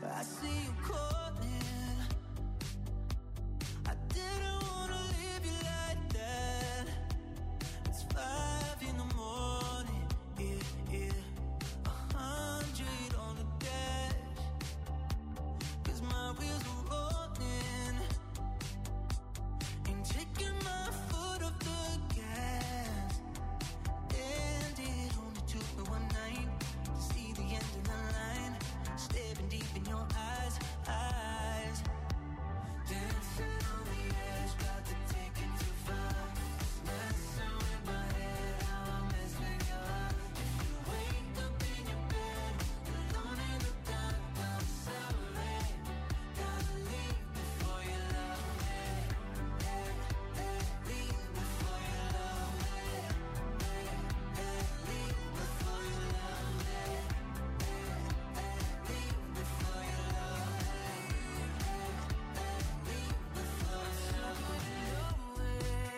I see you calling. I didn't wanna leave you like that. It's 5 in the morning, yeah. 100 on the dash, 'cause my wheels are rolling. Ain't taking my foot off the gas. And it only took me one night to see the end of the line. Staring deep in your eyes. Dancing on the edge, got to take it too far. Messing with my head, how I mess with your heart. If you wake up in your bed, alone in the dark, I'm sorry. Gotta leave before you love me. Leave before you love me. Leave before you love me. Leave before you love me. Leave before you love me.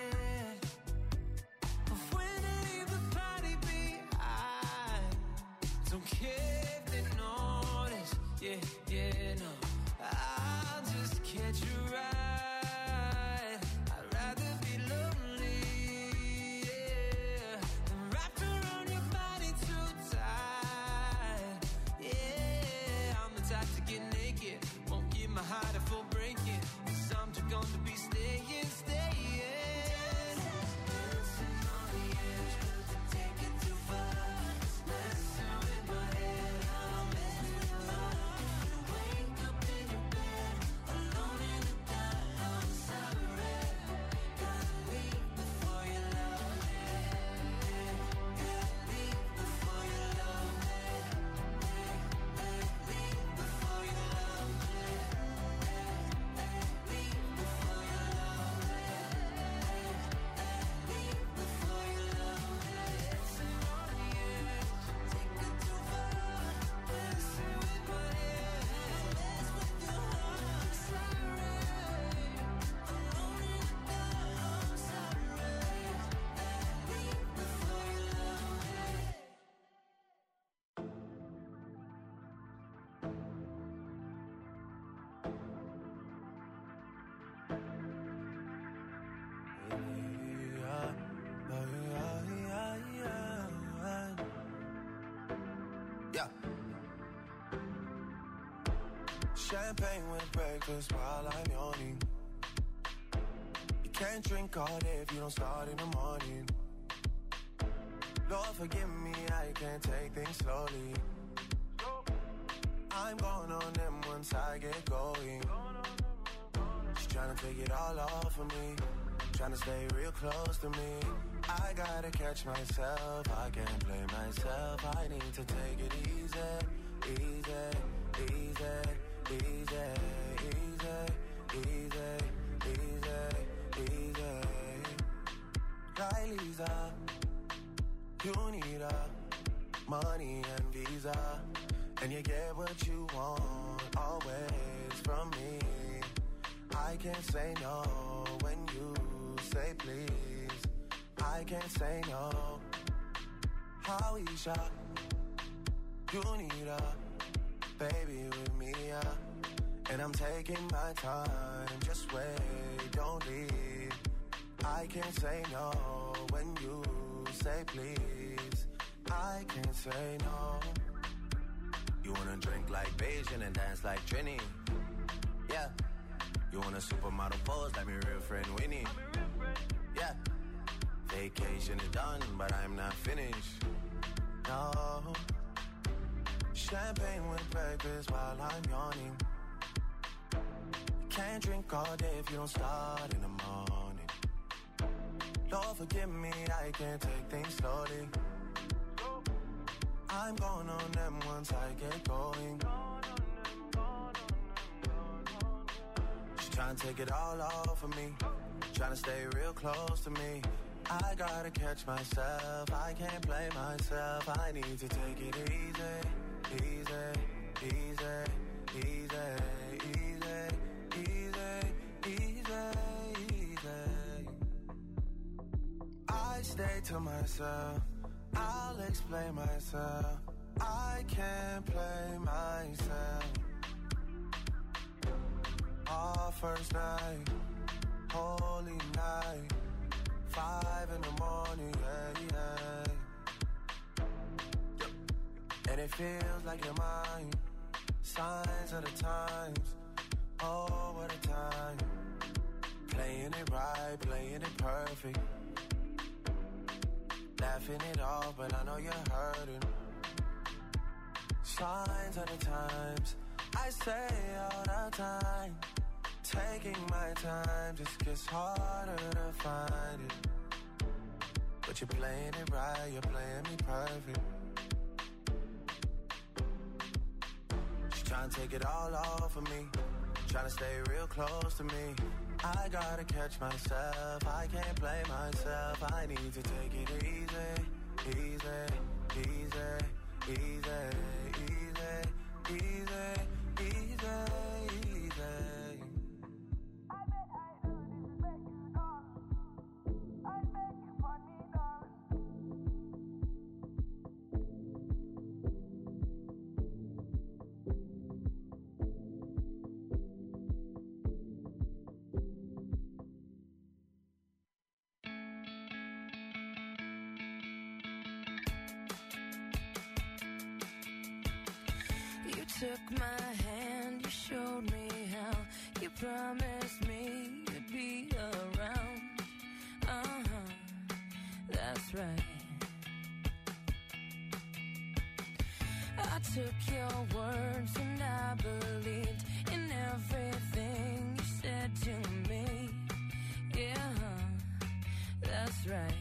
But when I leave the party behind, don't care if they notice. Yeah, no. I'll just catch a ride. I'd rather be lonely, yeah, than wrapped around your body too tight. Yeah, I'm the type to get naked, won't give my heart a full breaking, 'cause I'm just gonna be staying. Dancing on the edge, 'cause I take it too far. Messing with my head, how I mess with your heart. If you wake up in your bed, alone in the dark, I'm sorry. Gotta leave before you love me. Leave before you love me. Leave before you love me. Leave before you love me. Leave before you love me. Dancing on the edge, take it too far. Messing with my head, mess with your heart. Sorry, alone in the dark, I'm sorry. Leave before you love me. Yeah. Champagne with breakfast while I'm yawning. You can't drink all day if you don't start in the morning. Lord forgive me, I can't take things slowly. I'm going on them once I get going. She's trying to take it all off of me, trying to stay real close to me. I gotta catch myself, I can't blame myself. I need to take it easy, easy, easy, easy, easy, easy, easy, easy. Right, Lisa, you need money and visa, and you get what you want always from me. I can't say no when you say please. I can't say no. Howeisha, you need baby with me, and I'm taking my time. Just wait, don't leave. I can't say no when you say please. I can't say no. You wanna drink like Beijing and dance like Trini? Yeah. You want a supermodel pose like my real friend Winnie? Yeah. Vacation is done, but I'm not finished. No. Champagne with breakfast while I'm yawning. You can't drink all day if you don't start in the morning. Lord forgive me, I can't take things slowly. I'm going on them once I get going. She's trying to take it all off of me, trying to stay real close to me. I gotta catch myself, I can't blame myself. I need to take it easy, easy, easy, easy, easy, easy, easy, easy. I stay to myself, I'll explain myself. I can't play myself. first night, holy night, 5 in the morning, yeah. And it feels like you're mine, signs of the times, oh, what a time. Playing it right, playing it perfect, laughing it off, but I know you're hurting. Signs of the times, I say all the time. Taking my time just gets harder to find it. But you're playing it right, you're playing me perfect. She's trying to take it all off of me, trying to stay real close to me. I gotta catch myself, I can't play myself. I need to take it easy, easy, easy, easy, easy, easy, easy, easy. You took my hand, you showed me how. You promised me you'd be around. That's right. I took your words and I believed in everything you said to me. Yeah, that's right.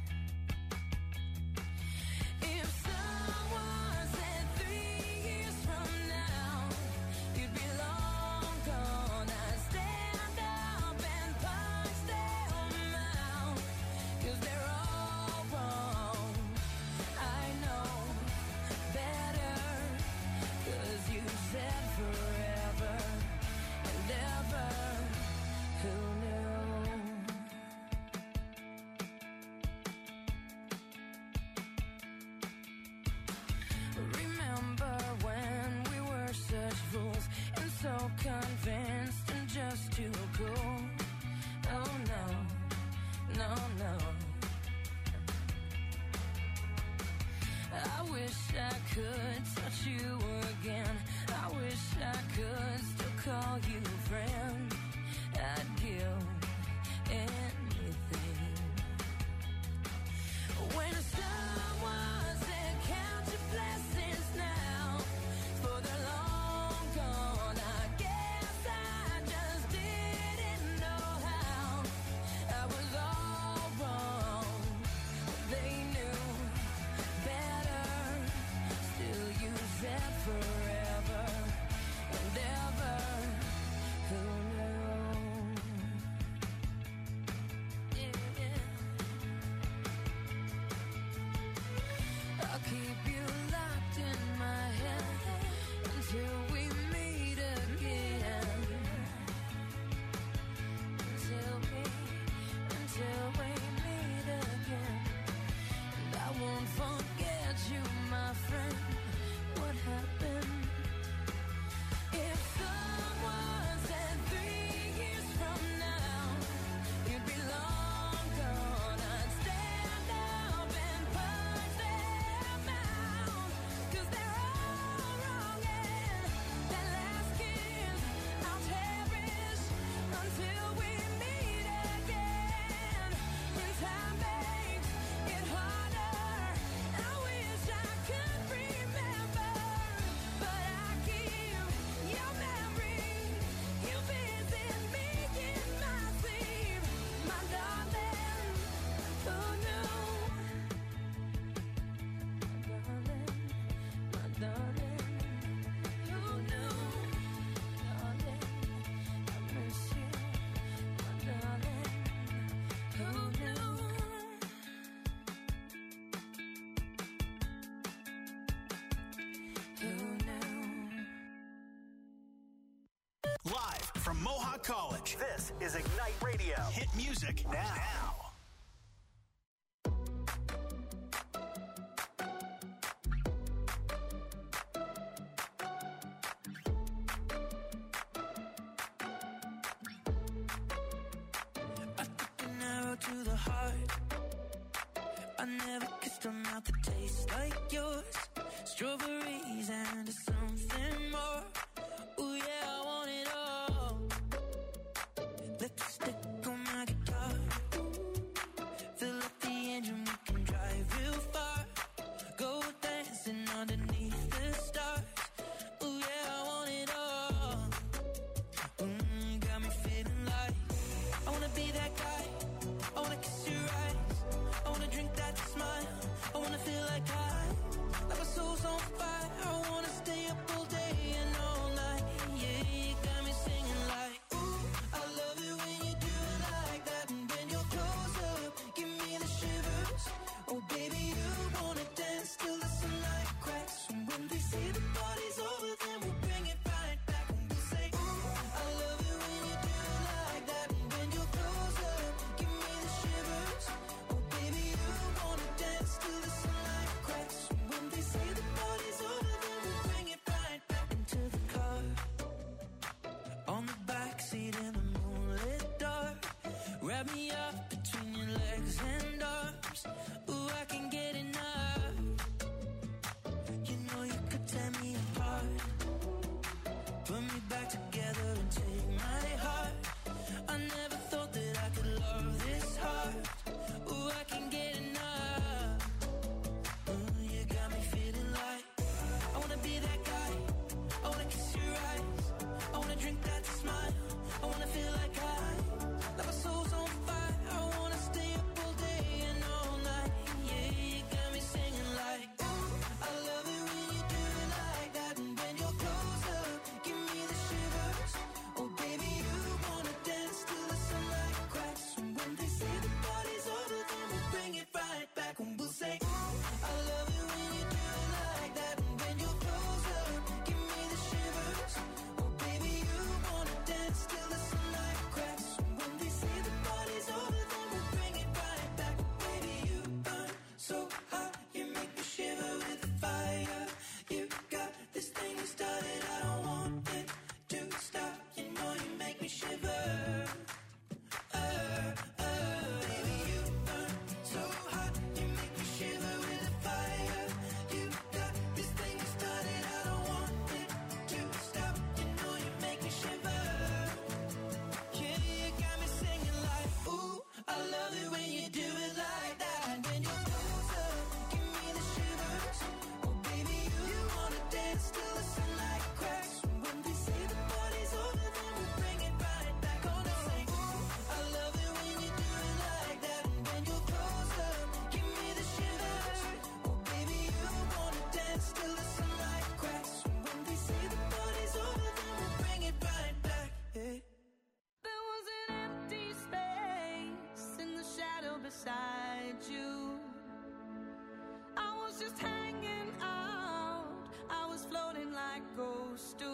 If someone said 3 years from now you'd be long gone, I'd stand up and punch them out, 'cause they're all wrong. I know better, 'cause you said forever and ever. Who knew? Remember when we were such fools and so convinced and just too cool? Oh no, no, no. I wish I could touch you again. I wish I could still call you friend. I'd give anything. When someone said count your blessings now, for they're long gone, I guess I just didn't know how. I was all wrong, they knew better. Still you said forever and ever. Who knew? Yeah. I'll keep you locked in my head until we meet again. Until we meet again. And I won't forget you, my friend. What happened? If someone said 3 years from now you'd be long gone, I'd stand up and punch them out, 'cause they're all wrong. And that last kiss I'll cherish until we meet again. When time makes it harder, I wish I could remember, but I keep your memory. You visit me in my sleep, my darling. Who knew? My darling, who knew? Darling, I miss you, my darling. Who knew? Who knew? Live from Mohawk College, this is Ignite Radio. Hit music now. I never kissed a mouth that tastes like yours. Strawberries and something more. Ooh yeah, I want it all. Lipstick on my guitar. Fill up the engine, we can drive real far. Go dancing underneath the stars. Ooh yeah, I want it all. Got me feeling like I wanna be that guy. I wanna kiss your eyes. I wanna drink that smile. I wanna feel like like my soul's on fire. I wanna stay up all day and all night. Yeah, you got me singing like, ooh, I love it when you do it like that. And when you're close up, give me the shivers. Oh baby, you wanna dance till the sunlight cracks. And when they say the party's over, then we'll bring it right back. And we'll say, ooh, I love it when you do it like that. And when you're close up, give me the shivers. Oh baby, you wanna dance till the sunlight cracks. And when they say the party's over, then we'll bring it right back into the car. On the backseat in the moonlit dark. Wrap me up between your legs and arms. Ooh, I can get enough. You know you could tear me apart. Put me back together and take my heart. I never thought that I could love this hard. Ooh, I can get enough. Ooh, you got me feeling like I wanna be that guy. I wanna kiss your eyes. I wanna drink that smile. I wanna feel like like my soul's on fire. I wanna stay up all day and all night. Yeah, you got me singing like, ooh, I love it when you do it like that. And when you're close up, give me the shivers. Oh baby, you wanna dance till the sunlight cracks. And when they say the party's over, then we'll bring it right back. And we'll say, ooh, I love it when you do it like that. And when you're close up, give me the shivers. Oh baby, you wanna dance till the sunlight cracks. And when they say the party's over, then we'll bring it right back. Baby, you burn so hot, you make me shiver with the fire. You got this thing you started, I don't want it to stop. You know you make me shiver. Baby, you burn so hot, you make me shiver with the fire. You got this thing you started, I don't want it to stop. You know you make me shiver. Yeah, you got me singing like, ooh, I love it when you do it like that. And when you're close up, give me the shivers. Oh baby, you wanna dance till the sunlight cracks. And when they say the party's over, then we'll bring it right back. Gonna say, ooh, I love it when you do it like that. And when you're close up, give me the shivers. Oh baby, you wanna dance till the sunlight cracks. And when they say the party's over, then we'll bring it right back. Yeah. There was an empty space in the shadow beside you. I was just hanging out. I was floating like ghosts do.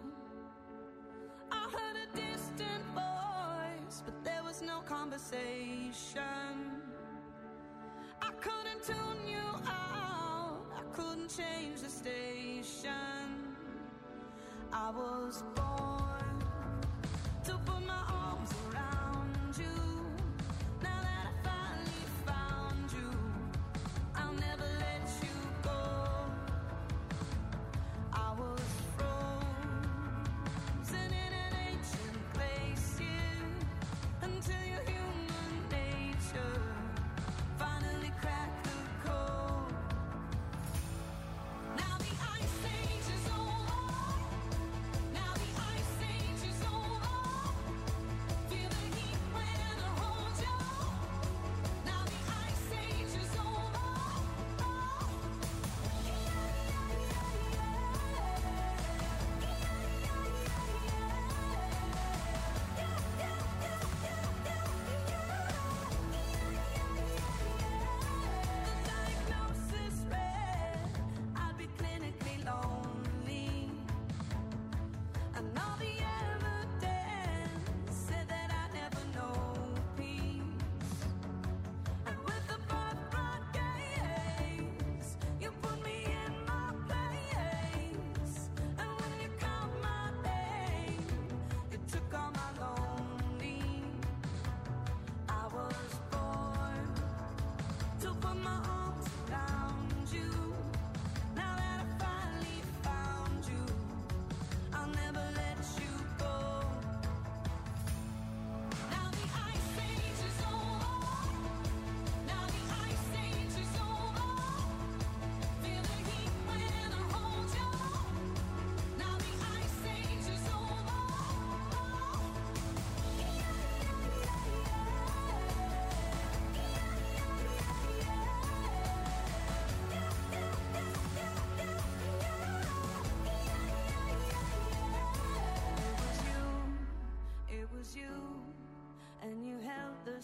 I heard a distant voice, but there was no conversation. I couldn't tune you out. I couldn't change the station. I was born to put my arms around you. Now that I finally found you, I'll never let you go. I was frozen in an ancient place, yeah, until your human nature finally cracked the code. Now the ice age is over. Now the ice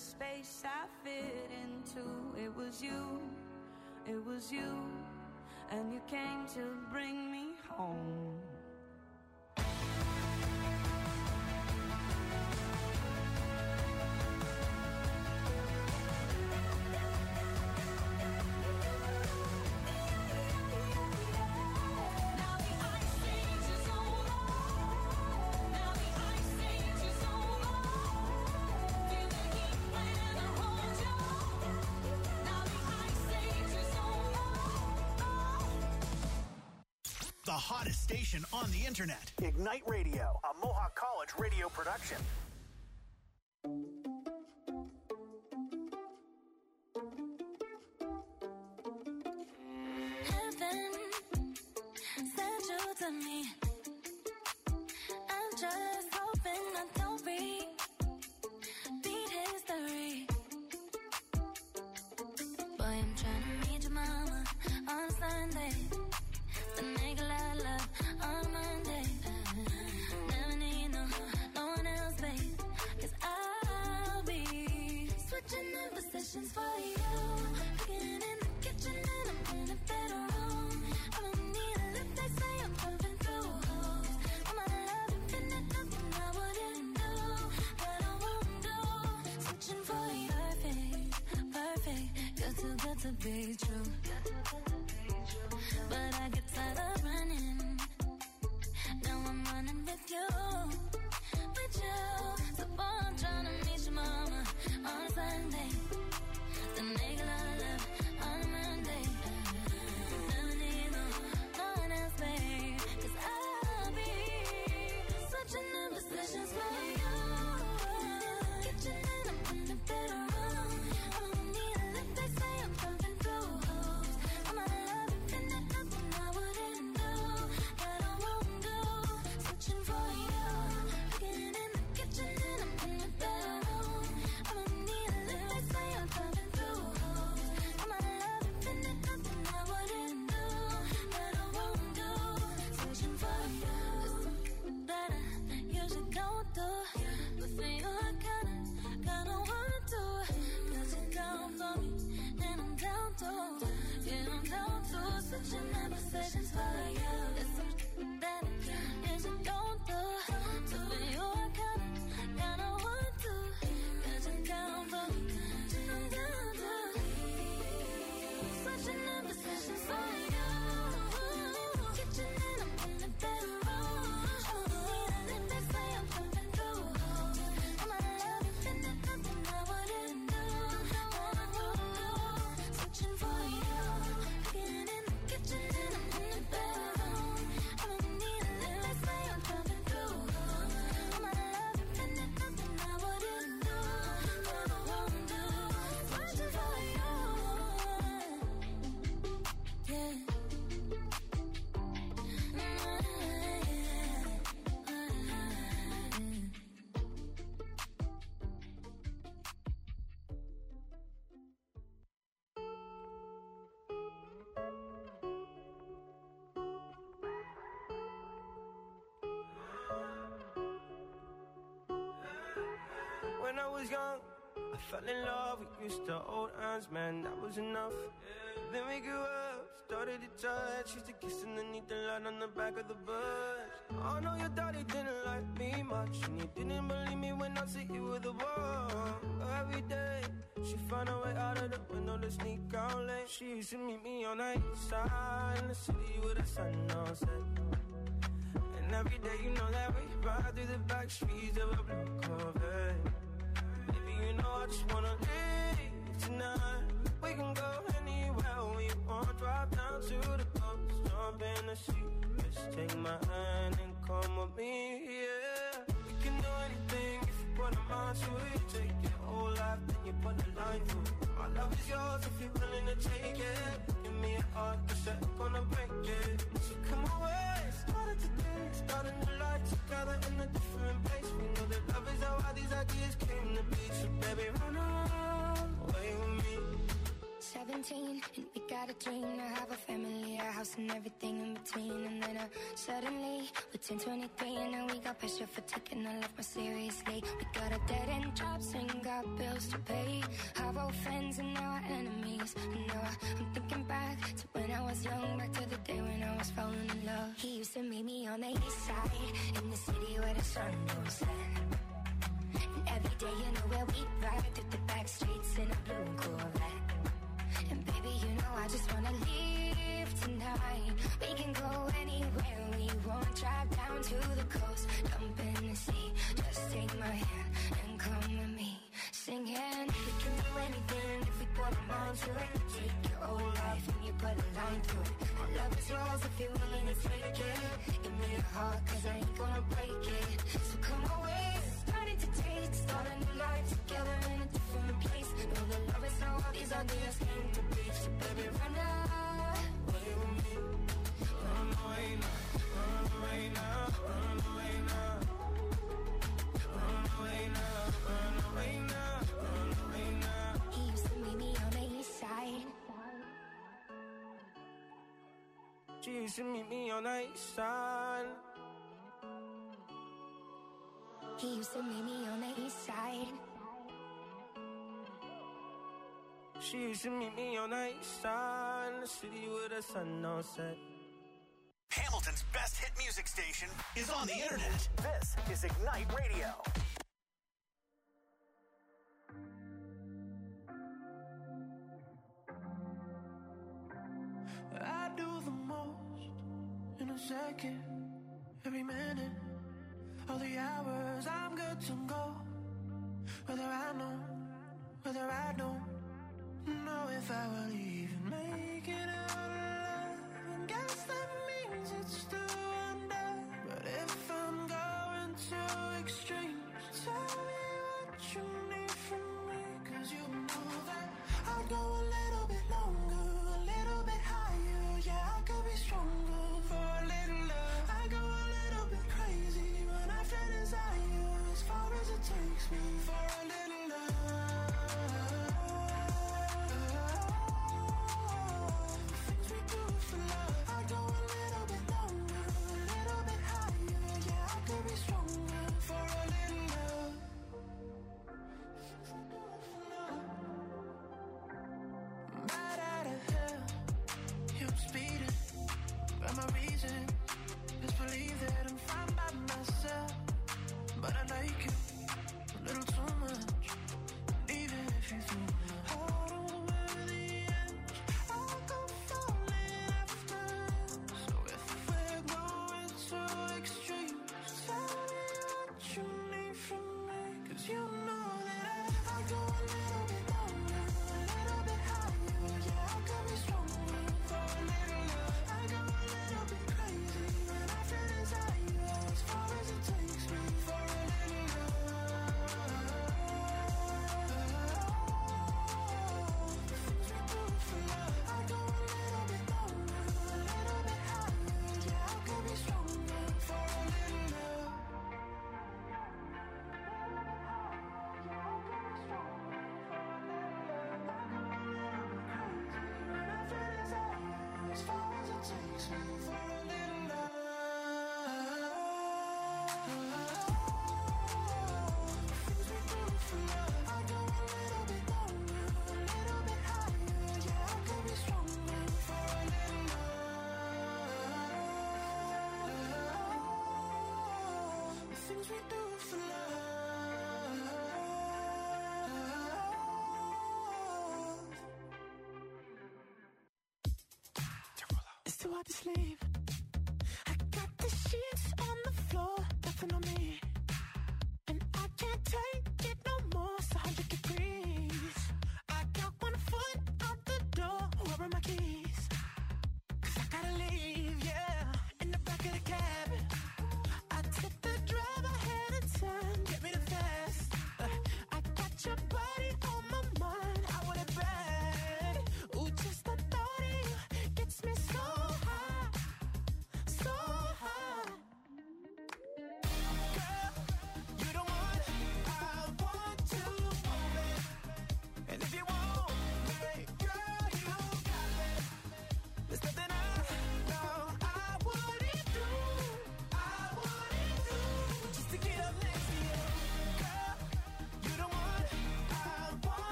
space I fit into. It was you, and you came to bring me home. The hottest station on the internet. Ignite Radio, a Mohawk College radio production. Heaven sent you to me. I'm just hoping I don't repeat history. Boy, I'm trying to meet your mama on Sunday. The nigga love on Monday. Never need no one else, babe. 'Cause I'll be switching in positions for you. Cooking in the kitchen and I'm in the bedroom. I don't need a lift, they say I'm jumping through holes. All my love infinite, nothing I wouldn't do, that I won't do. Switching for you, perfect. You're too good to be true. But I get tired of running. Now I'm running with you. So boy, I'm trying to meet your mama on Sunday. The nigga love on Monday. Never need no one else, babe. 'Cause I'll be switching in positions for you. Kitchen and I'm in the bedroom. I don't need a lift, they say I'm jumping through holes. All my love infinite, nothing I wouldn't do, that I won't do. Switching for you. Cooking in the kitchen and I'm in the bedroom. I don't need a lift, they say I'm jumping through holes. All my love infinite, nothing I wouldn't do, that I won't do. Switching for you. That I usually don't do, but for you I kinda want to. 'Cause you down for me and I'm down to. Yeah, I'm down to. Switching my positions for you. It's something that I usually don't do, so for you I kinda want to. 'Cause you down for me and I'm down to. Switching my positions for you. Kitchen and I'm in the bedroom. I don't need a lift, they say I'm jumping through holes. All my love infinite, nothing I wouldn't do, that I won't do. Switching for you. Cooking in the kitchen and I'm in the bedroom. I don't need a lift, they say I'm jumping through holes. All my love infinite, nothing I wouldn't do, that I won't do. Switching for you. Yeah. When I was young, I fell in love. We used to hold hands, man, that was enough. Then we grew up, started to touch. Used to kiss underneath the light on the back of the bus. I know your daddy didn't like me much, and he didn't believe me when I said you were the one. Every day, she found a way out of the window to sneak out late. She used to meet me on the east side in the city with the sun on set. And every day, you know that we ride through the back streets of a blue Corvette. Baby, you know I just wanna leave tonight. We can go anywhere we want. Drive down to the coast, jump in the sea. Just take my hand and come with me, yeah. We can do anything if you put a mind to it. Take your whole life, then you put a line through it. My love is yours if you're willing to take it. Give me a heart, 'cause I'm gonna break it. So come away, started today, starting the light together in a different place. We know that love is how all these ideas came to be. So baby, run away with me. 17 and we got a dream to have a family, a house and everything in between. And then suddenly, we're 10-23, and now we got pressure for taking our life more seriously. We got a dead-end jobs and got bills to pay. Our old friends and now our enemies. And now I'm thinking back to when I was young, back to the day when I was falling in love. He used to meet me on the east side, in the city where the sun don't set. And every day, you know where we ride through the back streets in a blue Corvette. And baby, you know I just wanna leave tonight. We can go anywhere we want. Drive down to the coast, jump in the sea. Just take my hand and come with me. Singing, we can do anything if we put our mind to it. Take your old life and you put a line through it. My love is yours if you're willing to take it. Give me your heart, cause I ain't gonna break it. So come away, starting to taste. Start a new life together in a different place. Know that love is how all these ideas came to be. So baby, run away with me. Run away now, run away now, run away now. Run away now, run away now, run away now. He used to meet me on the east side. She used to meet me on the east side. He used to meet me on the east side. She used to meet me on the east side, in the city where the sun don't set. Hamilton's best hit music station is on the internet. This is Ignite Radio. I do the most in a second, every minute, all the hours I'm good to go. Whether I know, whether I don't know if I will even make it out alive. And guess that means it's still undone. But if I'm going to extremes, tell me what you need from me. Cause you know that I'll go a little bit longer, a little bit higher. Yeah, I could be stronger for a little love. I go a little bit crazy when I feel desire, as far as it takes me for a little love. Too hard to sleep. I got the sheets on the floor, nothing on me, and I can't take it no more. It's 100 degrees. I got 1 foot out the door. Where are my keys? 'Cause I gotta leave, yeah. In the back of the cab, I took the drive ahead of time. Get me the fast. I got your body on my mind. I want it bad. Ooh, just the thought of you gets me so.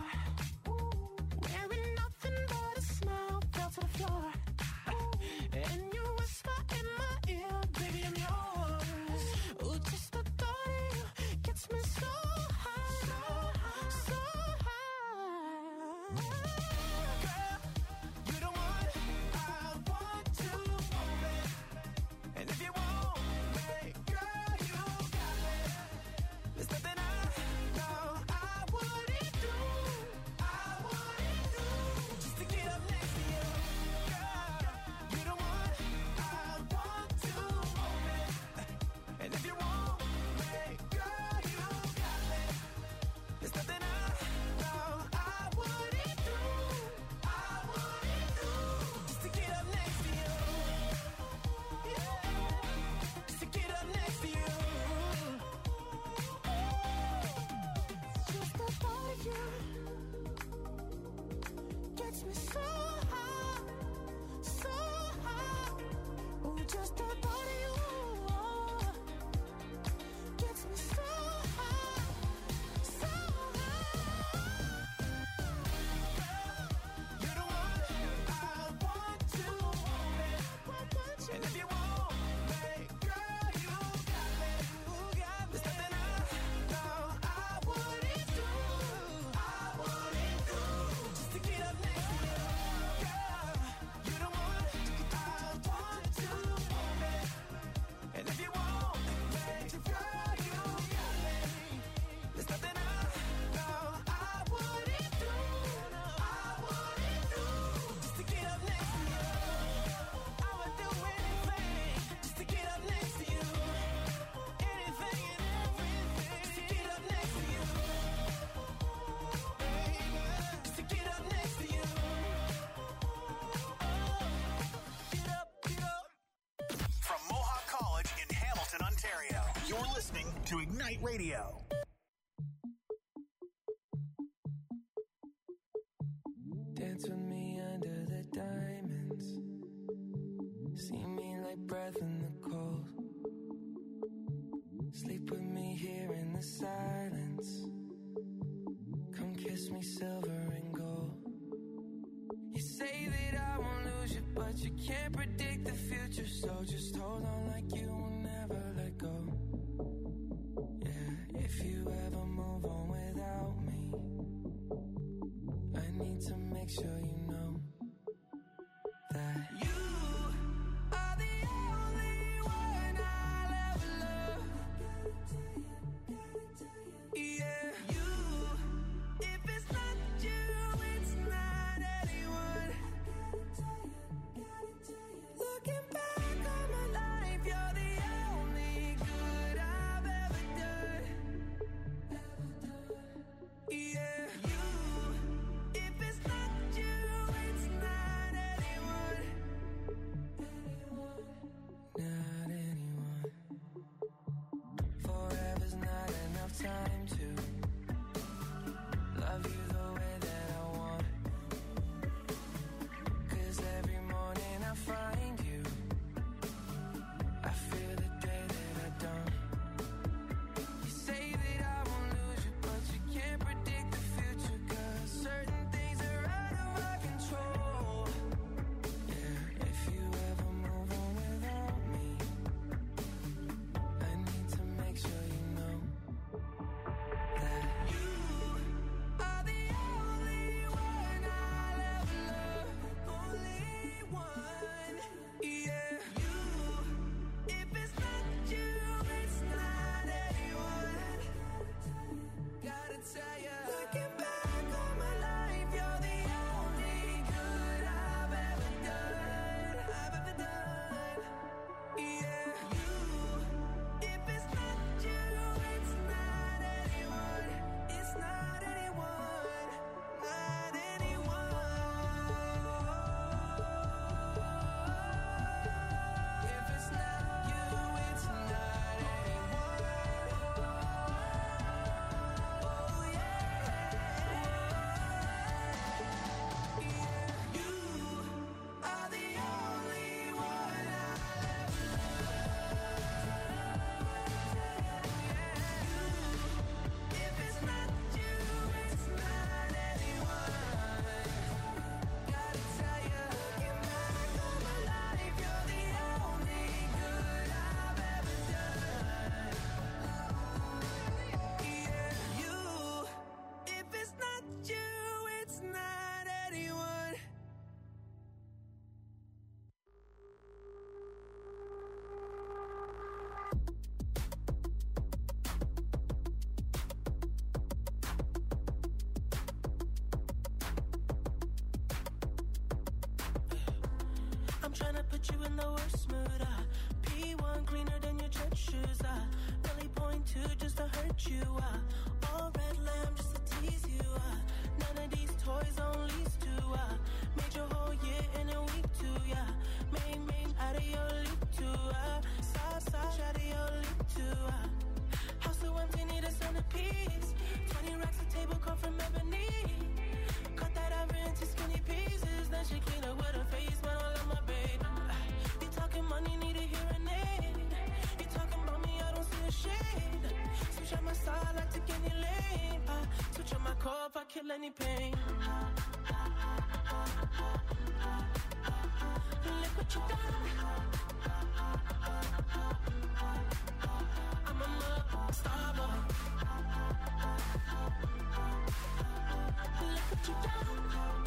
wearing nothing but a smile, fell to the floor. And you whisper in my ear, baby, I'm yours. Ooh, just the thought of you gets me so high, so high. Girl, you're the one I want to hold it. And if you want me, girl, you got me. There's nothing I know I wouldn't do just to get up next to you. Girl, you're the one I want to hold it. And if you want me, girl, you got me. There's nothing I know I wouldn't do just to get up next to you. Yeah, just to get up next to you. Just the thought of you gets me so high, so high. Ooh, just the thought of you gets me so high, so high. You're the one I want to hold it. And if you want me, girl, you got me. There's nothing I know I wouldn't do just to get up next to you. Girl, you're the one I want to hold it. And if you want me, girl, you got me. There's nothing I know I wouldn't do just to get up next to you. I would do anything just to get up next to you. Anything and everything just to get up next to you. Just to get up next to you. Get up, get up. From Mohawk College in Hamilton, Ontario, you're listening to Ignite Radio. Dance with me under the diamonds. See me like breath in the cold. Sleep with me here in the silence. Come kiss me silver and gold. You say that I won't lose you, but you can't predict the future. So just hold on like you will never let go. Yeah, if you ever move on without me, I need to make sure you know that you are the only one I'll ever love. Yeah, you. If it's not you, it's not anyone. Looking back on my life, you're the only good I've ever done. Yeah, you. If it's not you, tryna put you in the worst mood. P1 cleaner than your church shoes. Really point two just to hurt you. All red lamb just to tease you. None of these toys on lease to. Made your whole year in a week too. Main out of your league too. Side out of your league too. House so empty, need a centerpiece. 20 racks a table come from ebony. Cut that ever into skinny pieces. Then she clean up with her face, man, I love my baby. You talking money, need a hearing aid. You talking about me, I don't see a shade. Switch on my side, I take any lane. Switch on my core if I kill any pain. Look what you done. I'm a star boy. Look what you done.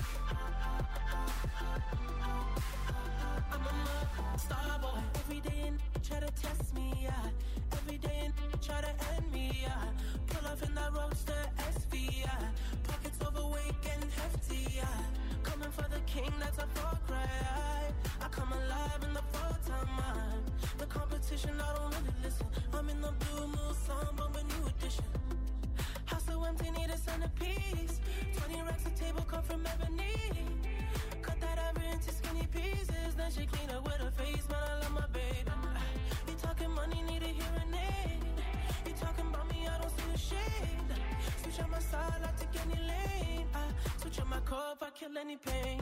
I'm a star boy. Every day and try to test me, Every day and try to end me, Pull off in that roadster SV, Pockets overweight and hefty, Coming for the king, that's a far cry. I come alive in the full time. The competition, I don't really listen. I'm in the blue moon song, bumping new edition. House so empty, need a centerpiece. 20 racks a table come from ebony. Cut that ever into skinny pieces. Then she clean up with her face, man, I love my baby. You talking money, need a hearing aid. You talking about me, I don't see a shade. Switch on my side, I take any lane. Switch on my core if I kill any pain.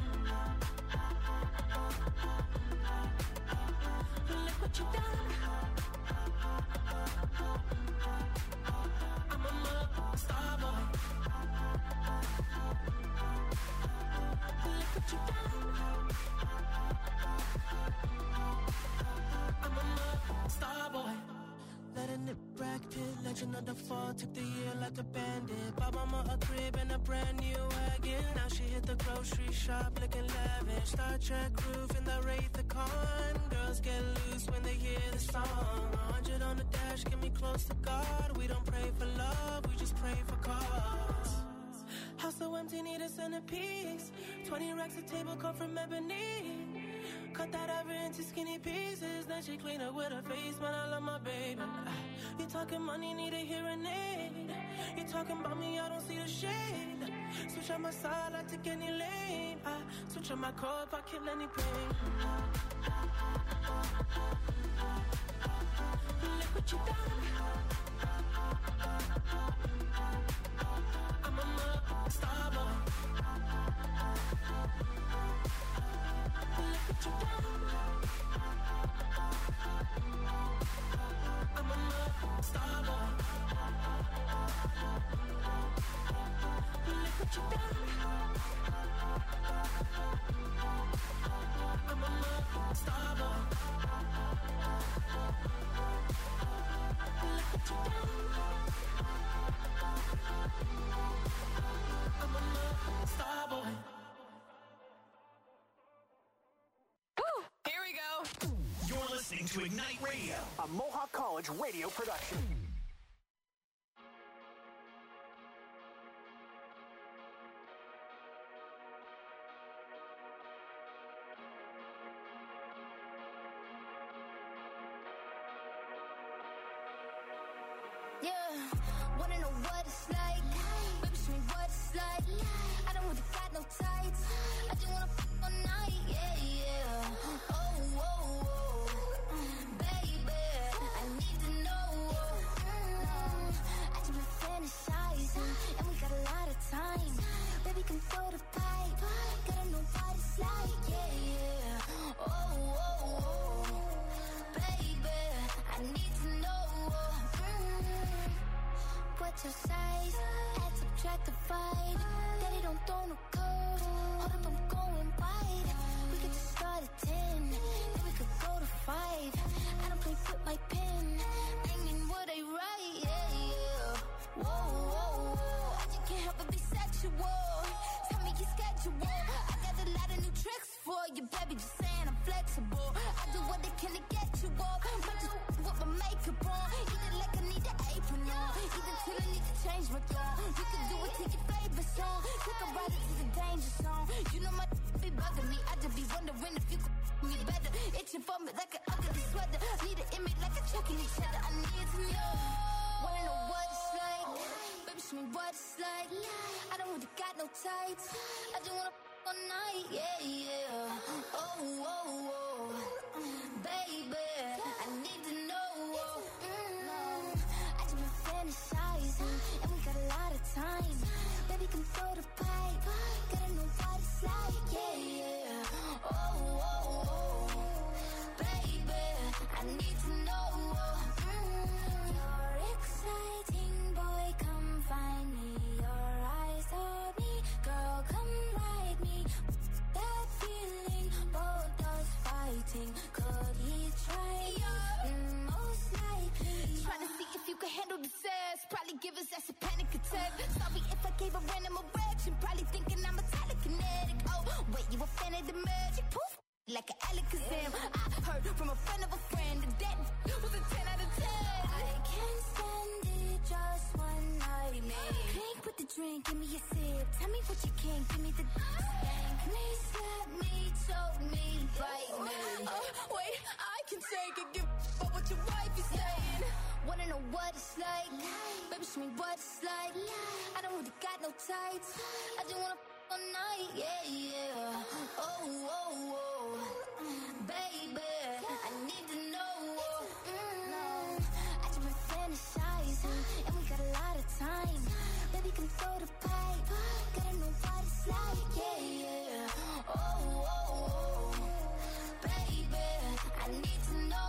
Look what you done. I'm a star boy. Look what you done. I'm a star boy. Letting it Brad Pitt, legend of the fall. Took the year like a bandit. Bought mama a crib and a brand new wagon. Now she hit the grocery shop looking lavish. Star Trek roof in the Wraith the Con. Girls get loose when they hear the song. 100 on the dash, get me close to God. We don't pray for love, we just pray for cause. House so empty, need a centerpiece. 20 racks a table come from ebony. Cut that ever into skinny pieces. Then she clean up with her face, man, I love my baby. You talking money, need a hearing aid. You talking about me, I don't see the shade. Switch on my side, I take any lane. Switch on my core if I kill any pain. Look what you done. I'm a star boy. Look what you done. I'm a star boy. Look what you done. I'm a star boy. Look what you done. I'm a star boy. Here we go. You're listening to Ignite Radio, a Mohawk College radio production. Yeah, wanna know what it's like? Baby, show me what it's like. I don't really got no tights. I just wanna f*** all night, yeah, yeah. Oh, oh, oh, baby, I need to know. I just been fantasizing, and we got a lot of time. Baby, come throw the pipe. Gotta know what it's like, yeah, yeah. Oh, oh, oh, baby, I need to know. What's your size? Add, subtract, divide. Daddy don't throw no curves. Hold up, I'm going wide. We could just start at 10, then we could go to 5. I don't play with my pen. I mean what I write, yeah, yeah. Whoa, whoa, whoa. I just can't help but be sexual. Tell me your schedule. I got a lot of new tricks for you, baby. Just saying I'm flexible. I do what I can to get you off. Might just with my makeup on. Either like I need an apron on. Either till I need to change my tone. You can do it to your favorite song. Take a ride into the danger zone. You know my be bugging me. I just be wondering if you could me better. Itching for me like an ugly sweater. Need an image like a choking each other. I need to know. Wanna know what it's like? Baby, show me what it's like. I don't really got no tights. I just wanna all night, yeah, yeah. Oh, oh, oh. Baby, I need to know. I just been fantasizing, and we got a lot of time. Baby, come throw the pipe. Gotta know what it's like, yeah, yeah. Oh, oh, oh. Baby, I need to know. You're exciting, boy, come find me. Your eyes on me, girl, come ride me. That feeling, both us fighting. Could he try you? Most likely. Trying to see if you can handle the sass. Probably give us that's a panic attack. Sorry if I gave a random erection. Probably thinking I'm a telekinetic. Oh, wait, you a fan of the magic? Poof, like an Alakazam. I heard from a friend of a friend that was a 10 out of 10. I can't stand it, just one night, man. Drink with the drink, give me a sip. Tell me what you can, give me the spank me, slap me, choke me, bite me. Wait, I can take it, give up what your wife is saying. Wanna know what it's like? Baby, show me what it's like. I don't really got no tights. I just wanna all night, yeah, yeah. Oh, oh, oh. Baby, I need to know. I just been fantasizing, and we got a lot of time. Baby, come throw the pipe. Gotta know what it's like, yeah, yeah. Oh, oh, oh. Baby, I need to know.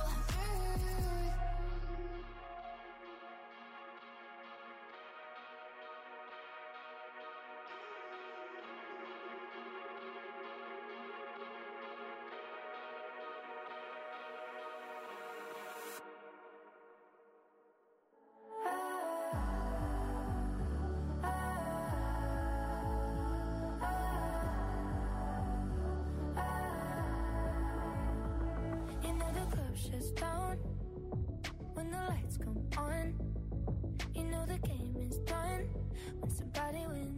Shuts down when the lights come on. You know the game is done when somebody wins.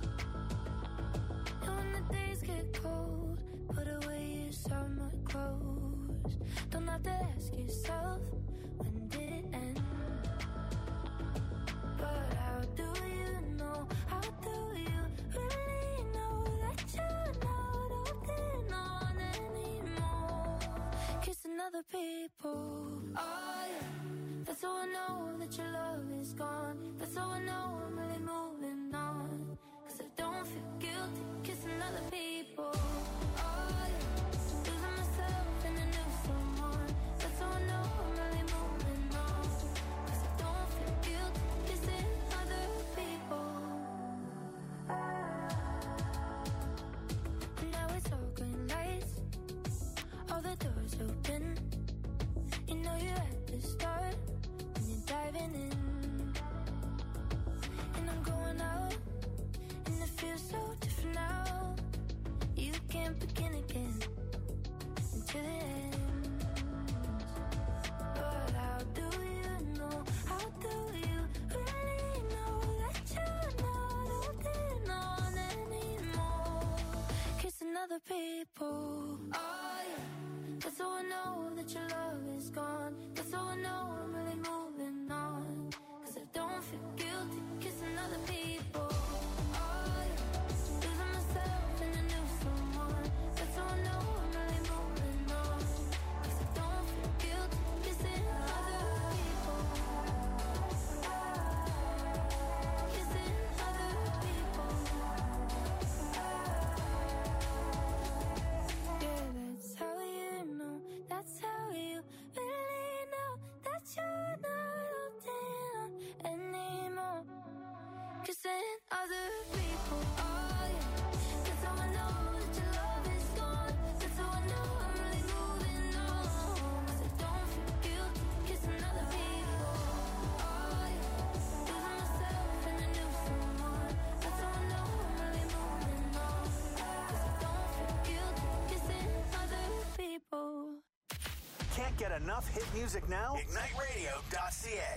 And when the days get cold, put away your summer clothes. Don't have to ask yourself, when did it end? But how do you know? How do you really know that you're not holding on anymore? Kissing other people. Oh yeah, that's how I know that your love is gone. That's how I know I'm really moving on. 'Cause I don't feel guilty kissing other people. Oh yeah, losing myself in a new someone. That's how I know I'm really moving on. 'Cause I don't feel guilty kissing other people. And now it's all green lights, all the doors open. You know you're at the start when you're diving in. And I'm going out, and it feels so different now. You can't begin again until it ends. But how do you know? How do you really know that you're not holding on anymore? Kissing other people. Oh yeah, that's how I know that your love is gone. That's how I know I'm really moving on. 'Cause I don't feel guilty kissing other people. Oh yeah, losing myself in a new someone. That's how I know I'm really moving on. 'Cause I don't feel guilty kissing other people. Kissing other people. Yeah, that's how you know. That's how you really know that you're not holding on anymore. Kissing other people. Oh yeah, that's how I know that your love is gone. That's how I know I'm really moving on. 'Cause I don't feel guilty kissing other people. Oh yeah, losing myself in a new someone. That's how I know I'm really moving on. 'Cause I don't feel guilty kissing other people. Can't get enough hit music now? IgniteRadio.ca.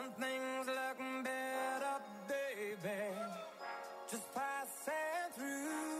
when things look better, baby. Just passing through.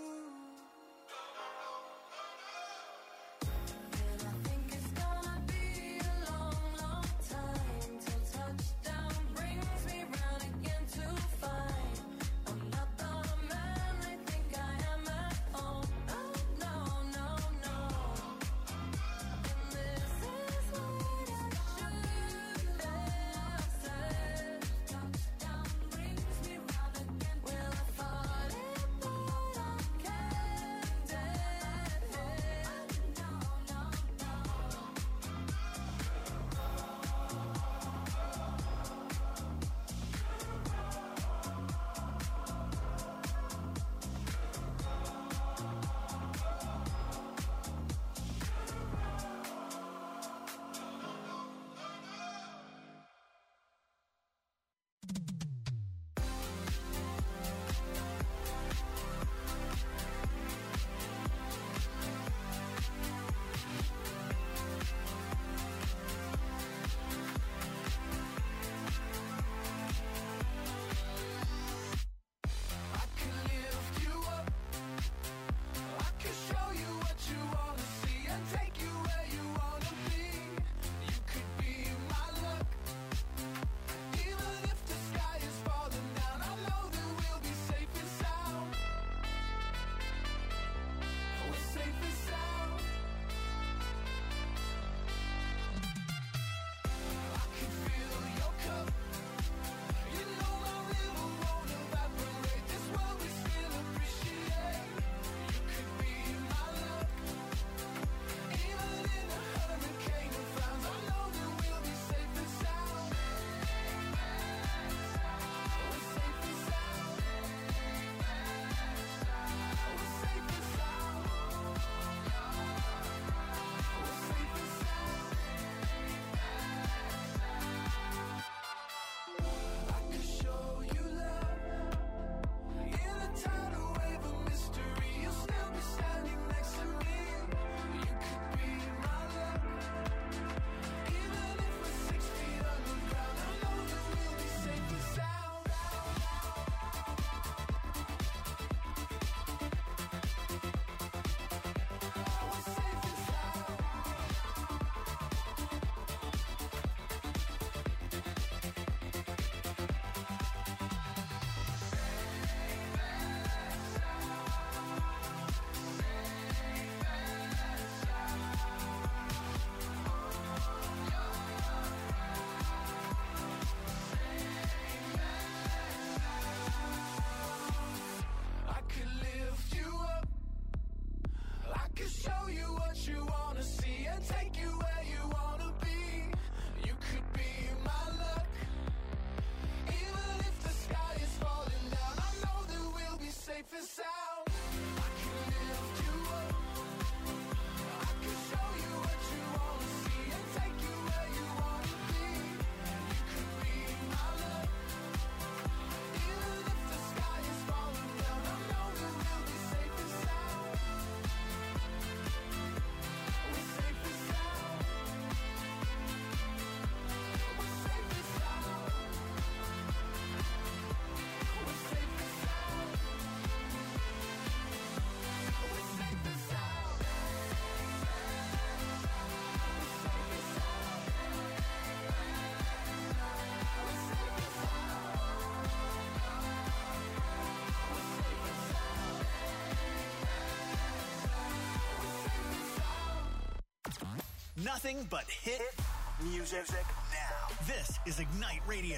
Nothing but hit music now. This is Ignite Radio.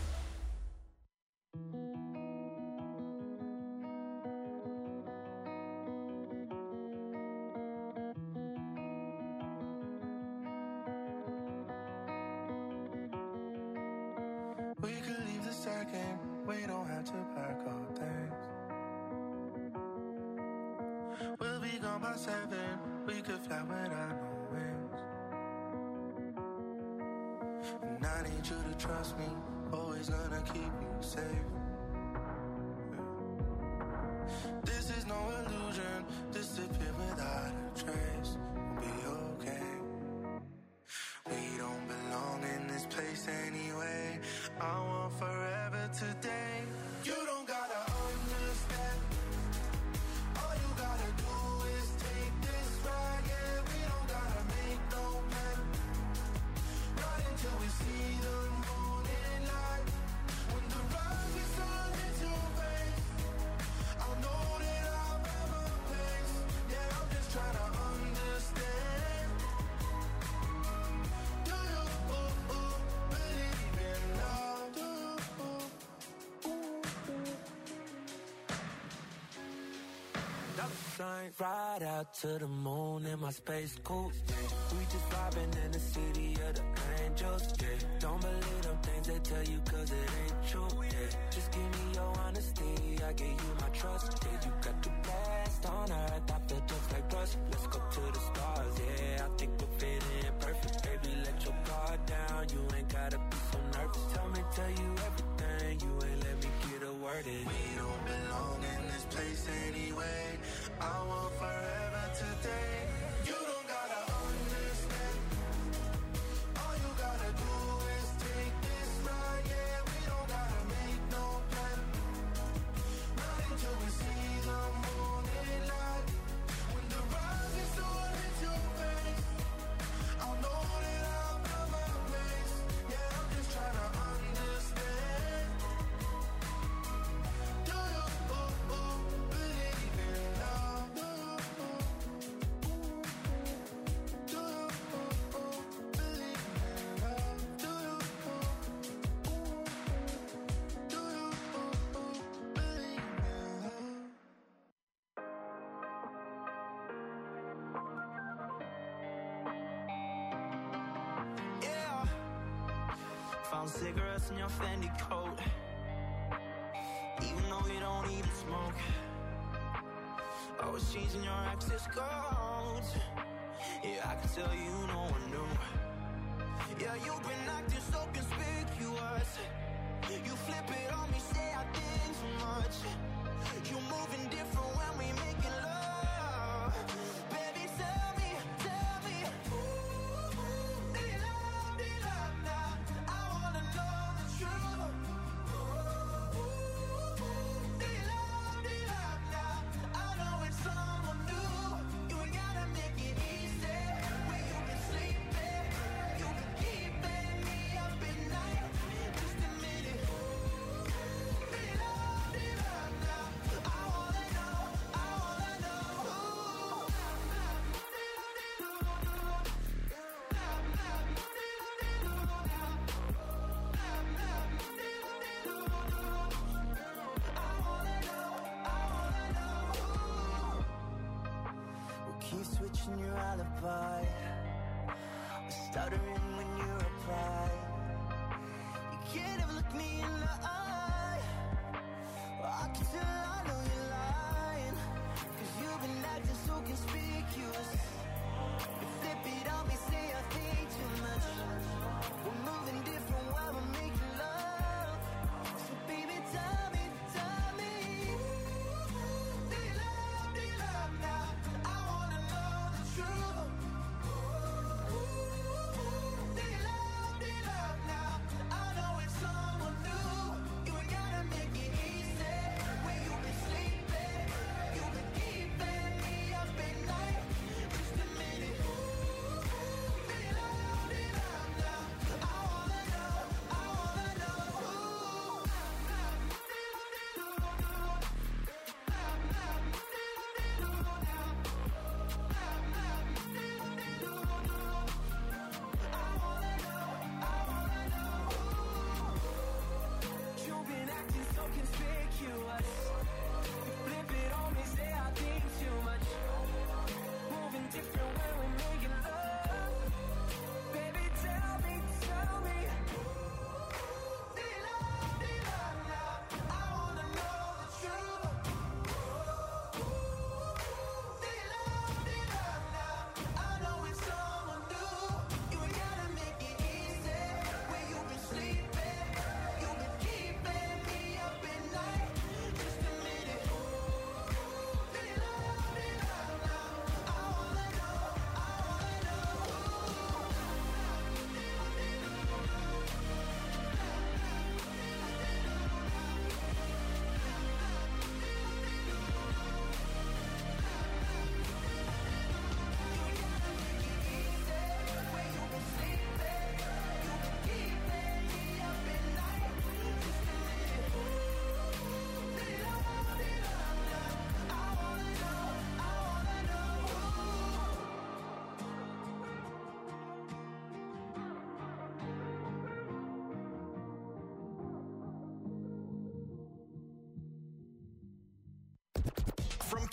We could leave the second, we don't have to pack up things. We'll be gone by 7, we could fly without no wings. And I need you to trust me, always gonna keep you safe. This is no illusion, disappear without a trace. We'll be okay. We don't belong in this place anyway. $sign. Ride out to the moon in my space coupe. We just vibing in the city of the angels. Yeah. Don't believe them things they tell you 'cause it ain't true. Yeah. Just give me your honesty, I give you my trust. Yeah, you got the best on earth, I feel just like rust. Let's go to the stars, yeah. I think we'll fit in perfect, baby. Let your guard down, you ain't gotta be so nervous. Tell you everything, you ain't let me get a word in. We don't belong in this place anyway. I want forever today. You don't gotta understand. All you gotta do is take this ride, yeah. We don't gotta make no plan. Not until we see the morning light. When the rising sun hits your face, I'll know that I've got my place. Yeah, I'm just trying to understand. Do you believe in love? Do you believe in love? Do you believe in love? Yeah. Found cigarettes in your Fendi coat. Even though you don't even smoke. Always changing your access codes. Yeah, I can tell you no one knew. Yeah, you've been acting so conspicuous. You flip it on me, say I think too much. You moving different when we making love. Baby, tell me, ooh, they love now. I wanna know the truth. They love now. I know it's someone new. You ain't gotta make it easy. Where you been sleeping, you been keeping me up at night. Just admit it. They love now. I wanna know. We'll keep switching your alibi. Stuttering when you reply. You can't ever look me in the eye. I can tell I know you're lying. 'Cause you've been acting so conspicuous. You flip it on me, say I think too much. We're moving different while we're making love. So baby, tell me. They love now. I wanna know the truth. They love now. I know it's someone new. You ain't gotta make it easy. Where you been sleeping, you been keeping me up at night. Just admit it. They love now. I wanna know.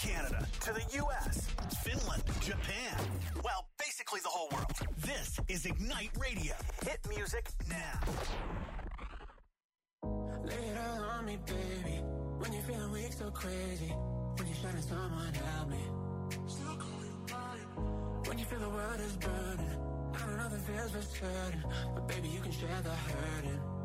Canada to the U.S., Finland, Japan. Well, basically the whole world. This is Ignite Radio. Hit music now. Lay it all on me, baby. When you're feeling weak, so crazy. When you're shining, someone help me. Still call you mine. When you feel the world is burning. I don't know the feels for certain, but baby, you can share the hurting.